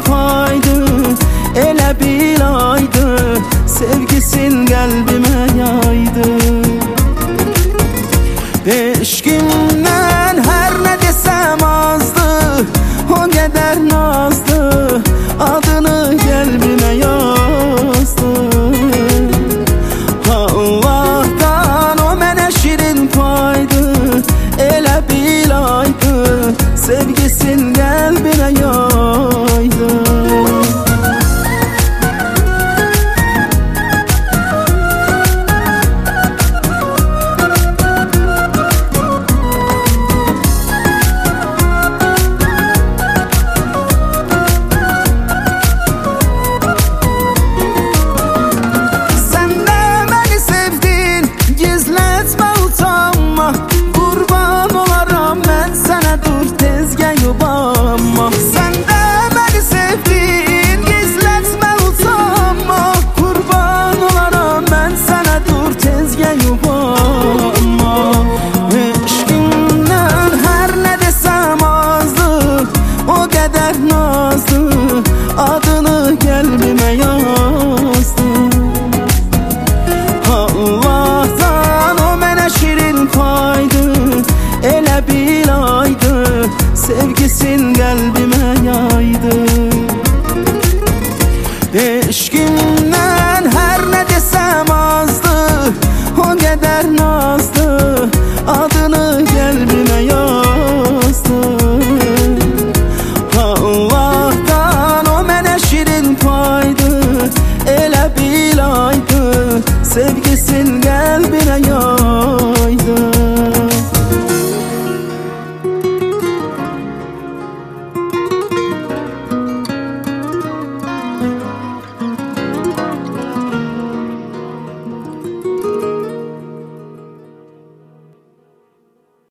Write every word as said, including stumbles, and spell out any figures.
paydı, elə bil aydı, sevgisin qəlbimə yaydı. Eşqimdən hər nə desəm azdı, o qədər nazdı, adını qəlbimə yazdı. Allah'tan o mənə şirin paydı, elə bil aydı, sevgisin qəlbimə yaydı. Adını qəlbimə yazdı. Allah'tan o mənə şirin paydı, elə bil aydı, sevgisin qəlbimə